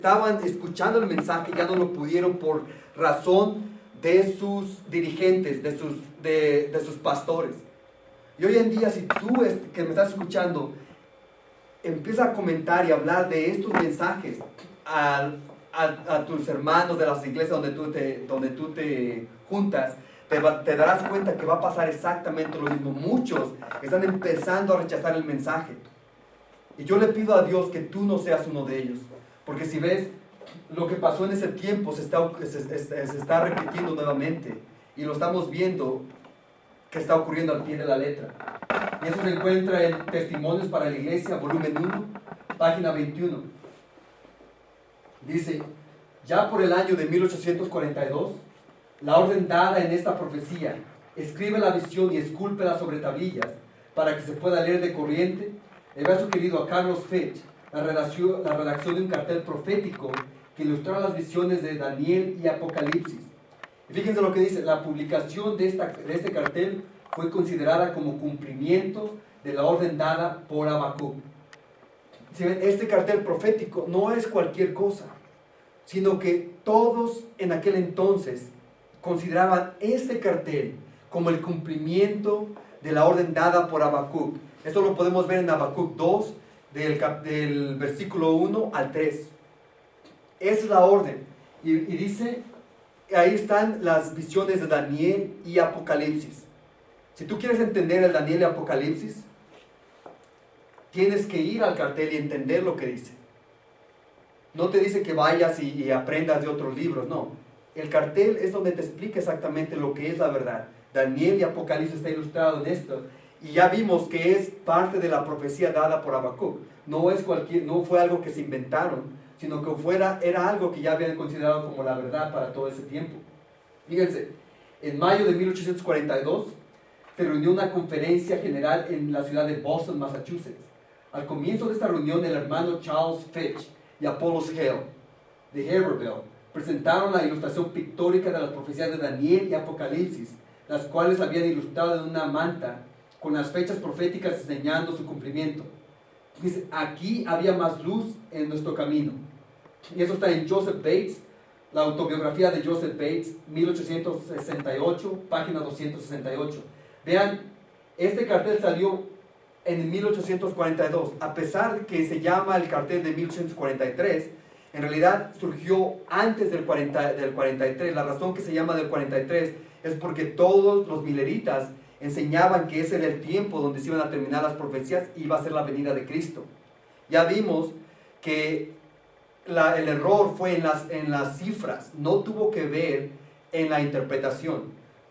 estaban escuchando el mensaje ya no lo pudieron por razón de sus dirigentes, de sus pastores. Y hoy en día, si tú que me estás escuchando empiezas a comentar y hablar de estos mensajes a tus hermanos de las iglesias donde tú te juntas, te darás cuenta que va a pasar exactamente lo mismo. Muchos están empezando a rechazar el mensaje. Y yo le pido a Dios que tú no seas uno de ellos. Porque si ves, lo que pasó en ese tiempo se está repitiendo nuevamente. Y lo estamos viendo que está ocurriendo al pie de la letra. Y eso se encuentra en Testimonios para la Iglesia, volumen 1, página 21. Dice: ya por el año de 1842, la orden dada en esta profecía, escribe la visión y escúlpela sobre tablillas para que se pueda leer de corriente, le había sugerido a Carlos Fetch la redacción de un cartel profético que ilustrara las visiones de Daniel y Apocalipsis. Y fíjense lo que dice: la publicación de este cartel fue considerada como cumplimiento de la orden dada por Habacuc. Si ven, este cartel profético no es cualquier cosa, sino que todos en aquel entonces consideraban este cartel como el cumplimiento de la orden dada por Habacuc. Esto lo podemos ver en Habacuc 2, del versículo 1 al 3. Esa es la orden. Y dice, ahí están las visiones de Daniel y Apocalipsis. Si tú quieres entender el Daniel y Apocalipsis, tienes que ir al cartel y entender lo que dice. No te dice que vayas y aprendas de otros libros, no. El cartel es donde te explica exactamente lo que es la verdad. Daniel y Apocalipsis está ilustrado en esto. Y ya vimos que es parte de la profecía dada por Habacuc. No fue algo que se inventaron, sino que era algo que ya habían considerado como la verdad para todo ese tiempo. Fíjense, en mayo de 1842 se reunió una conferencia general en la ciudad de Boston, Massachusetts. Al comienzo de esta reunión, el hermano Charles Fitch y Apollos Hale de Haverhill presentaron la ilustración pictórica de las profecías de Daniel y Apocalipsis, las cuales habían ilustrado en una manta con las fechas proféticas enseñando su cumplimiento. Dice, aquí había más luz en nuestro camino. Y eso está en Joseph Bates, la autobiografía de Joseph Bates, 1868, página 268. Vean, este cartel salió en 1842. A pesar de que se llama el cartel de 1843, en realidad surgió antes del 43. La razón que se llama del 43 es porque todos los mileritas enseñaban que ese era el tiempo donde se iban a terminar las profecías y iba a ser la venida de Cristo. Ya vimos que el error fue en las cifras, no tuvo que ver en la interpretación.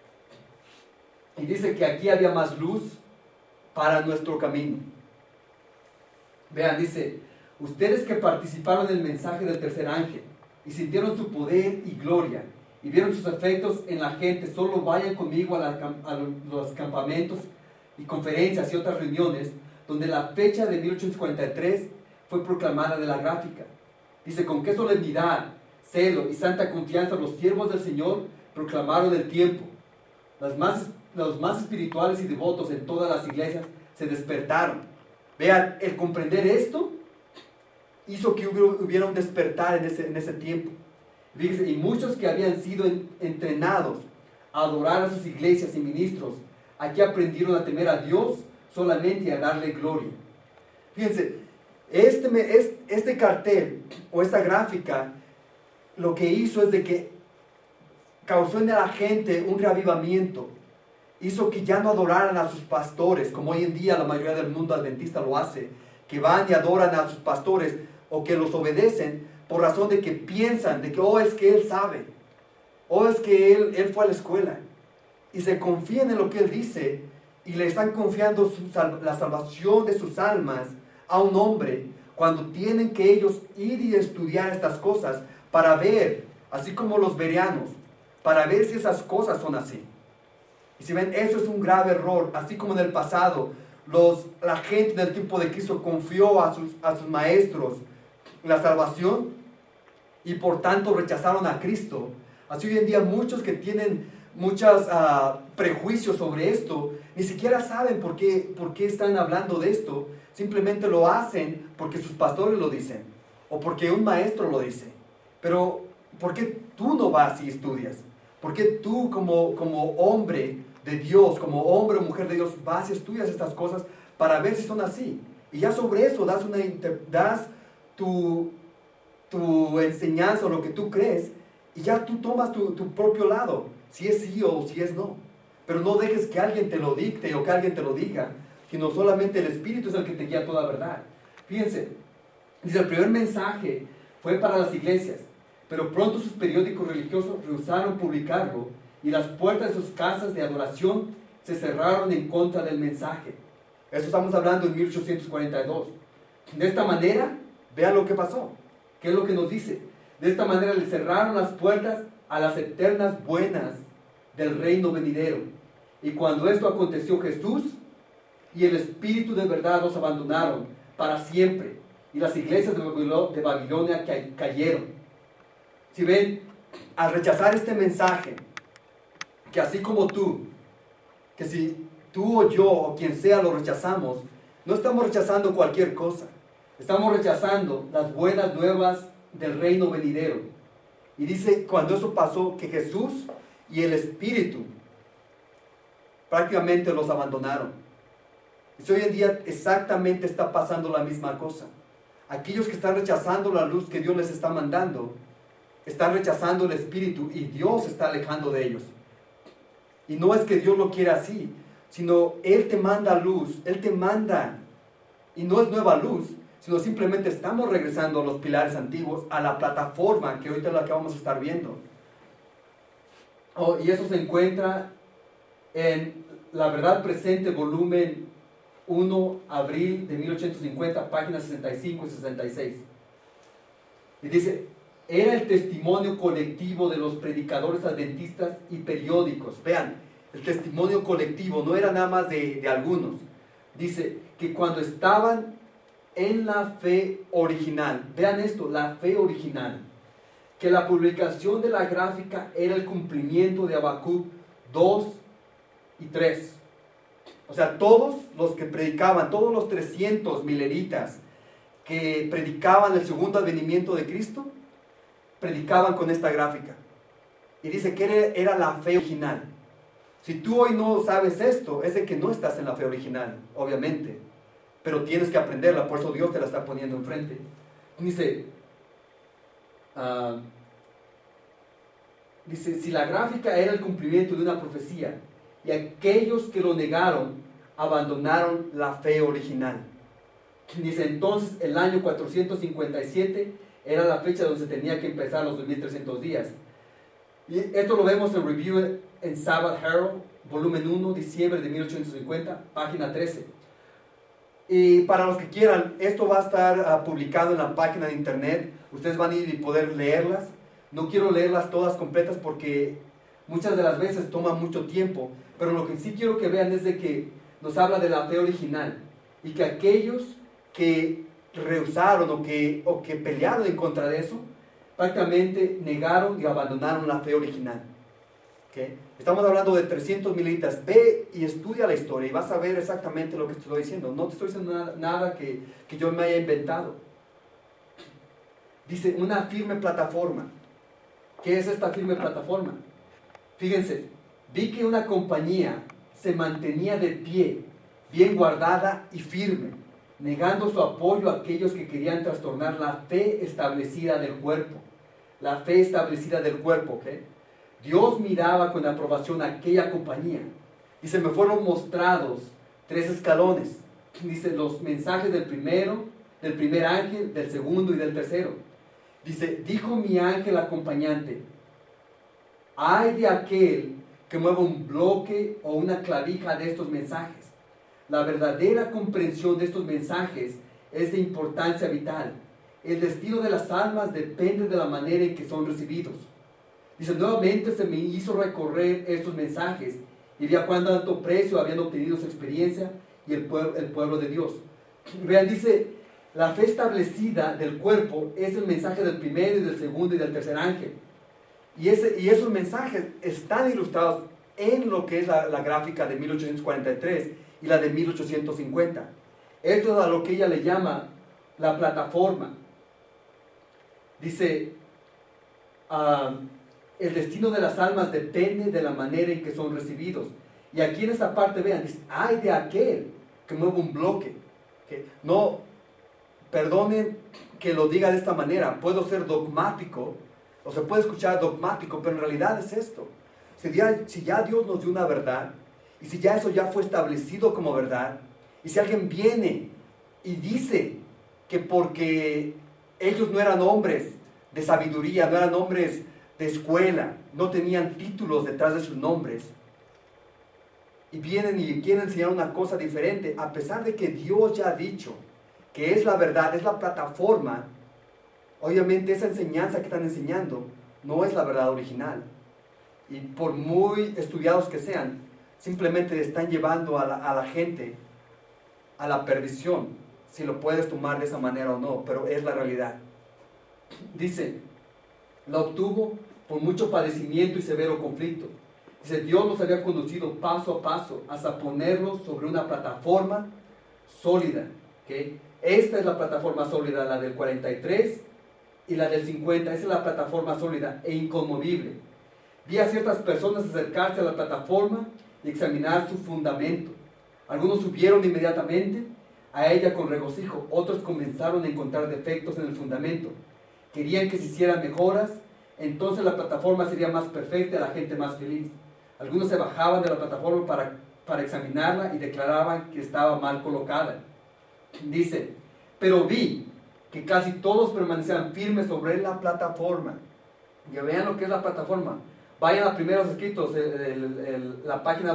Y dice que aquí había más luz para nuestro camino. Vean, dice, ustedes que participaron en el mensaje del tercer ángel y sintieron su poder y gloria y vieron sus efectos en la gente, solo vayan conmigo a los campamentos y conferencias y otras reuniones donde la fecha de 1843 fue proclamada de la gráfica. Dice, con qué solemnidad, celo y santa confianza los siervos del Señor proclamaron el tiempo. Los más espirituales y devotos en todas las iglesias se despertaron. Vean, el comprender esto hizo que hubiera un despertar en ese tiempo. Fíjense, y muchos que habían sido entrenados a adorar a sus iglesias y ministros, aquí aprendieron a temer a Dios solamente y a darle gloria. Fíjense, este cartel o esta gráfica lo que hizo es de que causó en la gente un reavivamiento. Hizo que ya no adoraran a sus pastores, como hoy en día la mayoría del mundo adventista lo hace, que van y adoran a sus pastores o que los obedecen por razón de que piensan de que, es que él sabe, es que él fue a la escuela, y se confían en lo que él dice y le están confiando la salvación de sus almas a un hombre, cuando tienen que ellos ir y estudiar estas cosas para ver, así como los bereanos, para ver si esas cosas son así. Y si ven, eso es un grave error. Así como en el pasado la gente del tiempo de Cristo confió a sus maestros la salvación y por tanto rechazaron a Cristo. Así hoy en día muchos que tienen muchos prejuicios sobre esto, ni siquiera saben por qué están hablando de esto. Simplemente lo hacen porque sus pastores lo dicen. o porque un maestro lo dice. Pero, ¿por qué tú no vas y estudias? ¿Por qué tú como hombre de Dios, como hombre o mujer de Dios, vas y estudias estas cosas para ver si son así? Y ya sobre eso das tu enseñanza o lo que tú crees, y ya tú tomas tu propio lado, si es sí o si es no. Pero no dejes que alguien te lo dicte o que alguien te lo diga, sino solamente el Espíritu es el que te guía a toda verdad. Fíjense, dice, el primer mensaje fue para las iglesias, pero pronto sus periódicos religiosos rehusaron publicarlo y las puertas de sus casas de adoración se cerraron en contra del mensaje. Esto estamos hablando en 1842. De esta manera, vean lo que pasó. ¿Qué es lo que nos dice? De esta manera le cerraron las puertas a las eternas buenas del reino venidero. Y cuando esto aconteció, Jesús y el Espíritu de verdad los abandonaron para siempre. Y las iglesias de Babilonia cayeron. Si ven, al rechazar este mensaje, que así como tú, que si tú o yo o quien sea lo rechazamos, no estamos rechazando cualquier cosa. Estamos rechazando las buenas nuevas del reino venidero. Y dice, cuando eso pasó, que Jesús y el Espíritu prácticamente los abandonaron. Y hoy en día exactamente está pasando la misma cosa. Aquellos que están rechazando la luz que Dios les está mandando, están rechazando el Espíritu y Dios está alejando de ellos. Y no es que Dios lo quiera así, sino Él te manda luz, Él te manda, y no es nueva luz, sino simplemente estamos regresando a los pilares antiguos, a la plataforma que ahorita es la que vamos a estar viendo. Y eso se encuentra en La Verdad Presente, volumen 1, abril de 1850, páginas 65 y 66. Y dice, era el testimonio colectivo de los predicadores adventistas y periódicos. Vean, el testimonio colectivo no era nada más de algunos. Dice que cuando estaban en la fe original, vean esto, la fe original, que la publicación de la gráfica era el cumplimiento de Habacuc 2 y 3. O sea, todos los que predicaban, todos los 300 mileritas que predicaban el segundo advenimiento de Cristo, predicaban con esta gráfica. Y dice que era la fe original. Si tú hoy no sabes esto, es de que no estás en la fe original, obviamente. Pero tienes que aprenderla, por eso Dios te la está poniendo enfrente. Dice, si la gráfica era el cumplimiento de una profecía, y aquellos que lo negaron, abandonaron la fe original. Dice, entonces el año 457 era la fecha donde se tenía que empezar los 2300 días. Y esto lo vemos en Review en Sabbath Herald, volumen 1, diciembre de 1850, página 13. Y para los que quieran, esto va a estar publicado en la página de internet. Ustedes van a ir y poder leerlas. No quiero leerlas todas completas porque muchas de las veces toma mucho tiempo. Pero lo que sí quiero que vean es de que nos habla de la fe original. Y que aquellos que rehusaron o que pelearon en contra de eso, prácticamente negaron y abandonaron la fe original. ¿Okay? Estamos hablando de 300 mileritas. Ve y estudia la historia y vas a ver exactamente lo que te estoy diciendo. No te estoy diciendo nada que yo me haya inventado. Dice, una firme plataforma. ¿Qué es esta firme plataforma? Fíjense, vi que una compañía se mantenía de pie, bien guardada y firme, negando su apoyo a aquellos que querían trastornar la fe establecida del cuerpo. La fe establecida del cuerpo, ¿ok? Dios miraba con aprobación a aquella compañía. Y se me fueron mostrados 3 escalones. Dice, los mensajes del primer ángel, del segundo y del tercero. Dice, dijo mi ángel acompañante, ay de aquel que mueva un bloque o una clavija de estos mensajes. La verdadera comprensión de estos mensajes es de importancia vital. El destino de las almas depende de la manera en que son recibidos. Dice, nuevamente se me hizo recorrer estos mensajes y vi a cuán alto precio habían obtenido su experiencia y el pueblo de Dios. Vean, dice, la fe establecida del cuerpo es el mensaje del primero y del segundo y del tercer ángel. Y esos mensajes están ilustrados en lo que es la gráfica de 1843 y la de 1850. Esto es a lo que ella le llama la plataforma. Dice, el destino de las almas depende de la manera en que son recibidos. Y aquí en esta parte, vean, dice, ay de aquel que mueve un bloque. Que no, perdonen que lo diga de esta manera, puedo ser dogmático, o se puede escuchar dogmático, pero en realidad es esto. Si ya Dios nos dio una verdad, y si ya eso ya fue establecido como verdad, y si alguien viene y dice que porque ellos no eran hombres de sabiduría, no eran hombres de escuela, no tenían títulos detrás de sus nombres, y vienen y quieren enseñar una cosa diferente, a pesar de que Dios ya ha dicho que es la verdad, es la plataforma, obviamente esa enseñanza que están enseñando no es la verdad original. Y por muy estudiados que sean, simplemente están llevando a la gente a la perdición, si lo puedes tomar de esa manera o no, pero es la realidad. Dice, la obtuvo por mucho padecimiento y severo conflicto. Dice, Dios los había conducido paso a paso hasta ponerlos sobre una plataforma sólida. ¿Okay? Esta es la plataforma sólida, la del 43 y la del 50. Esa es la plataforma sólida e inconmovible. Vi a ciertas personas acercarse a la plataforma y examinar su fundamento. Algunos subieron inmediatamente a ella con regocijo, otros comenzaron a encontrar defectos en el fundamento. Querían que se hicieran mejoras, entonces la plataforma sería más perfecta y la gente más feliz. Algunos se bajaban de la plataforma para examinarla y declaraban que estaba mal colocada. Dice, pero vi que casi todos permanecían firmes sobre la plataforma. Y vean lo que es la plataforma. Vayan a primeros escritos, la página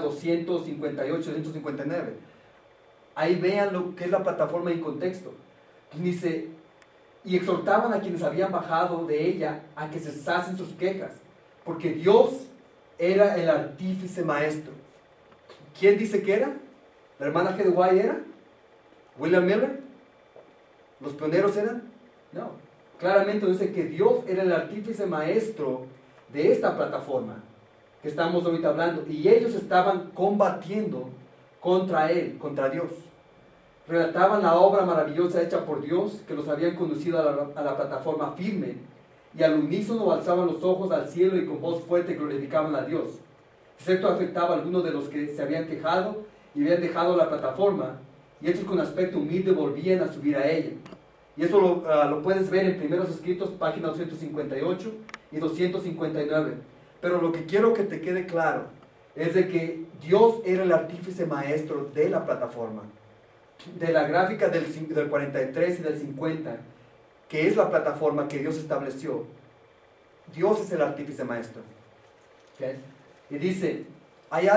258-259. Ahí vean lo que es la plataforma en contexto. Dice, y exhortaban a quienes habían bajado de ella a que cesasen sus quejas, porque Dios era el artífice maestro. ¿Quién dice que era? ¿La hermana G. de White era? ¿William Miller? ¿Los pioneros eran? No. Claramente dice que Dios era el artífice maestro de esta plataforma que estamos ahorita hablando, y ellos estaban combatiendo contra él, contra Dios. Relataban la obra maravillosa hecha por Dios, que los habían conducido a la plataforma firme, y al unísono alzaban los ojos al cielo y con voz fuerte glorificaban a Dios. Excepto afectaba a algunos de los que se habían quejado y habían dejado la plataforma, y estos con aspecto humilde volvían a subir a ella. Y eso lo puedes ver en Primeros Escritos, página 258 y 259. Pero lo que quiero que te quede claro es de que Dios era el artífice maestro de la plataforma. De la gráfica del 43 y del 50, que es la plataforma que Dios estableció. Dios es el artífice maestro. ¿Okay? Y dice, hay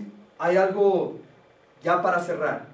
algo ya para cerrar,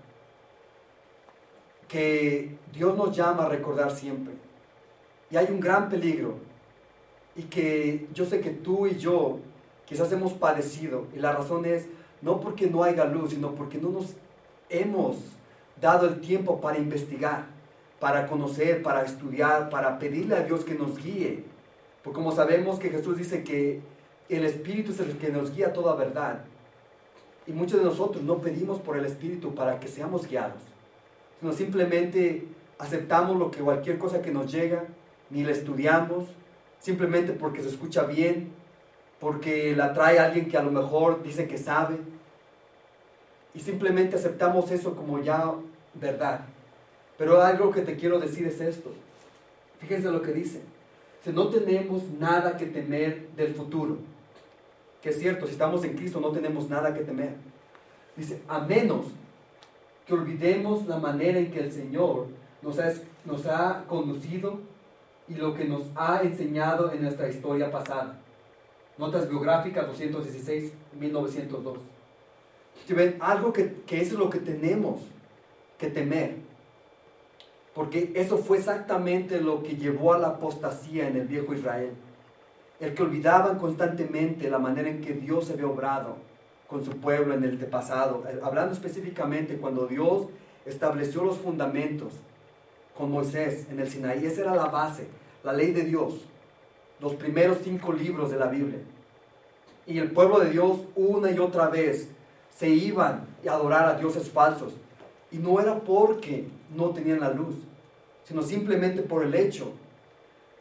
que Dios nos llama a recordar siempre. Y hay un gran peligro, y que yo sé que tú y yo quizás hemos padecido, y la razón es no porque no haya luz, sino porque no nos hemos dado el tiempo para investigar, para conocer, para estudiar, para pedirle a Dios que nos guíe. Porque como sabemos que Jesús dice que el Espíritu es el que nos guía a toda verdad, y muchos de nosotros no pedimos por el Espíritu para que seamos guiados, sino simplemente aceptamos lo que cualquier cosa que nos llega, ni la estudiamos, simplemente porque se escucha bien, porque la trae alguien que a lo mejor dice que sabe, y simplemente aceptamos eso como ya verdad. Pero algo que te quiero decir es esto. Fíjense lo que dice. No tenemos nada que temer del futuro. Que es cierto, si estamos en Cristo no tenemos nada que temer. Dice, a menos que olvidemos la manera en que el Señor nos ha conducido y lo que nos ha enseñado en nuestra historia pasada. Notas biográficas 216, 1902. ¿Sí ven? Algo que eso es lo que tenemos que temer. Porque eso fue exactamente lo que llevó a la apostasía en el viejo Israel. El que olvidaban constantemente la manera en que Dios había obrado con su pueblo en el pasado. Hablando específicamente cuando Dios estableció los fundamentos con Moisés en el Sinaí. Esa era la base, la ley de Dios. Los primeros 5 libros de la Biblia. Y el pueblo de Dios una y otra vez se iban a adorar a dioses falsos. Y no era porque no tenían la luz, sino simplemente por el hecho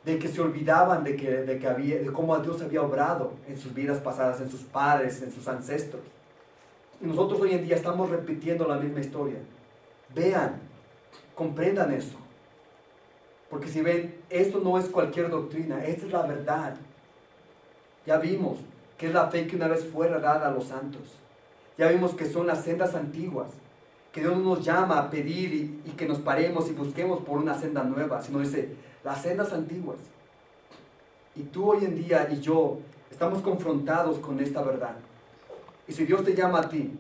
de que se olvidaban de cómo Dios había obrado en sus vidas pasadas, en sus padres, en sus ancestros. Y nosotros hoy en día estamos repitiendo la misma historia. Vean, comprendan eso. Porque si ven, esto no es cualquier doctrina, esta es la verdad. Ya vimos que es la fe que una vez fue dada a los santos. Ya vimos que son las sendas antiguas, que Dios no nos llama a pedir y que nos paremos y busquemos por una senda nueva, sino dice, las sendas antiguas. Y tú hoy en día y yo estamos confrontados con esta verdad. Y si Dios te llama a ti,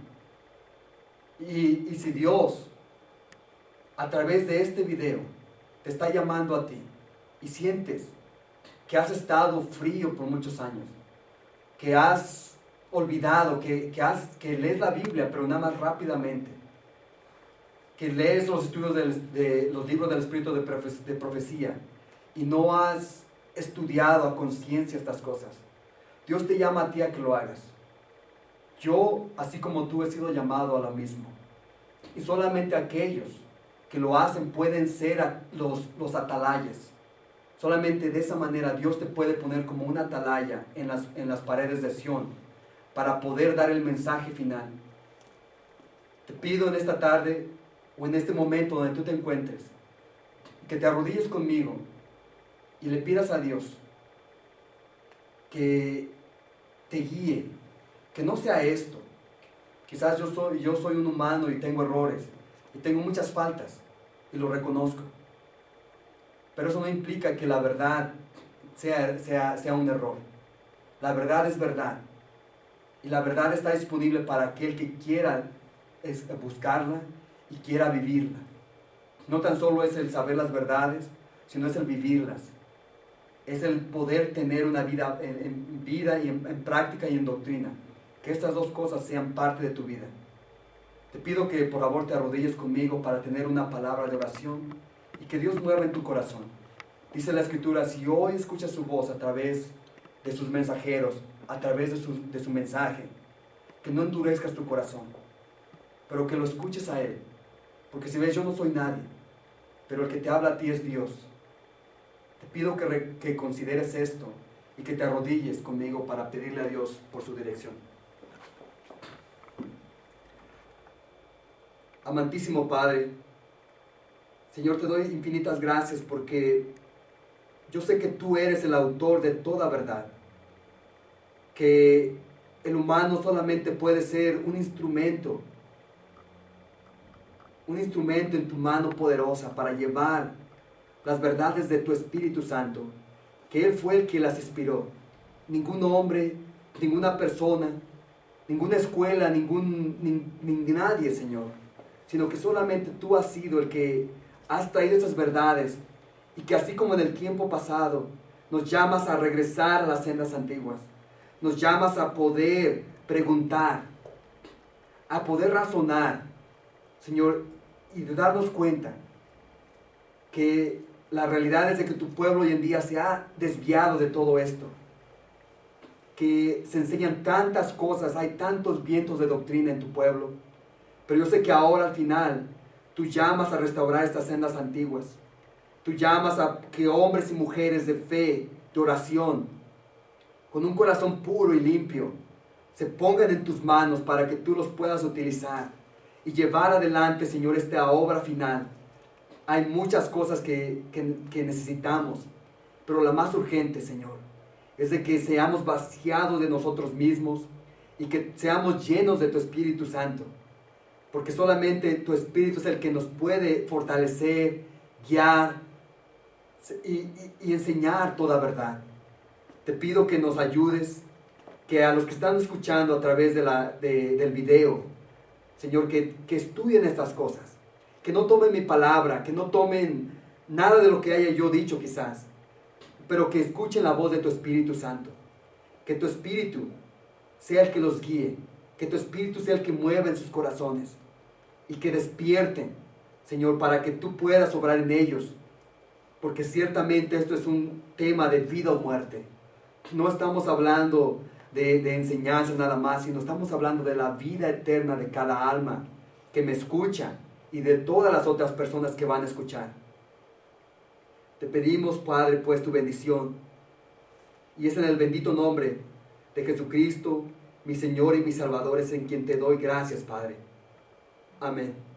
y si Dios, a través de este video, te está llamando a ti, y sientes que has estado frío por muchos años, que has olvidado, que lees la Biblia, pero nada más rápidamente, que lees los estudios de los libros del Espíritu de profecía, y no has estudiado a conciencia estas cosas, Dios te llama a ti a que lo hagas. Yo, así como tú, he sido llamado a lo mismo. Y solamente aquellos que lo hacen pueden ser los atalayas. Solamente de esa manera Dios te puede poner como una atalaya en las paredes de Sión para poder dar el mensaje final. Te pido en esta tarde o en este momento donde tú te encuentres que te arrodilles conmigo y le pidas a Dios que te guíe, que no sea esto. Quizás yo soy un humano y tengo errores y tengo muchas faltas y lo reconozco. Pero eso no implica que la verdad sea un error. La verdad es verdad. Y la verdad está disponible para aquel que quiera buscarla y quiera vivirla. No tan solo es el saber las verdades, sino es el vivirlas. Es el poder tener una vida en vida y en práctica y en doctrina. Que estas dos cosas sean parte de tu vida. Te pido que por favor te arrodilles conmigo para tener una palabra de oración y que Dios mueva en tu corazón. Dice la Escritura, si hoy escuchas su voz a través de sus mensajeros, a través de su mensaje, que no endurezcas tu corazón, pero que lo escuches a Él. Porque si ves, yo no soy nadie, pero el que te habla a ti es Dios. Te pido que consideres esto y que te arrodilles conmigo para pedirle a Dios por su dirección. Amantísimo Padre, Señor, te doy infinitas gracias porque yo sé que tú eres el autor de toda verdad, que el humano solamente puede ser un instrumento en tu mano poderosa para llevar las verdades de tu Espíritu Santo, que Él fue el que las inspiró. Ningún hombre, ninguna persona, ninguna escuela, ni nadie, Señor, sino que solamente tú has sido el que has traído esas verdades y que así como en el tiempo pasado nos llamas a regresar a las sendas antiguas, nos llamas a poder preguntar, a poder razonar, Señor, y de darnos cuenta que la realidad es de que tu pueblo hoy en día se ha desviado de todo esto, que se enseñan tantas cosas, hay tantos vientos de doctrina en tu pueblo, pero yo sé que ahora al final tú llamas a restaurar estas sendas antiguas, tú llamas a que hombres y mujeres de fe, de oración, con un corazón puro y limpio, se pongan en tus manos para que tú los puedas utilizar y llevar adelante, Señor, esta obra final. Hay muchas cosas que necesitamos, pero la más urgente, Señor, es de que seamos vaciados de nosotros mismos y que seamos llenos de tu Espíritu Santo, porque solamente tu Espíritu es el que nos puede fortalecer, guiar y enseñar toda verdad. Te pido que nos ayudes, que a los que están escuchando a través del video, Señor, que estudien estas cosas, que no tomen mi palabra, que no tomen nada de lo que haya yo dicho quizás, pero que escuchen la voz de tu Espíritu Santo, que tu Espíritu sea el que los guíe, que tu Espíritu sea el que mueva en sus corazones y que despierten, Señor, para que tú puedas obrar en ellos, porque ciertamente esto es un tema de vida o muerte. No estamos hablando de enseñanzas nada más, sino estamos hablando de la vida eterna de cada alma que me escucha y de todas las otras personas que van a escuchar. Te pedimos, Padre, pues tu bendición. Y es en el bendito nombre de Jesucristo, mi Señor y mi Salvador, es en quien te doy gracias, Padre. Amén.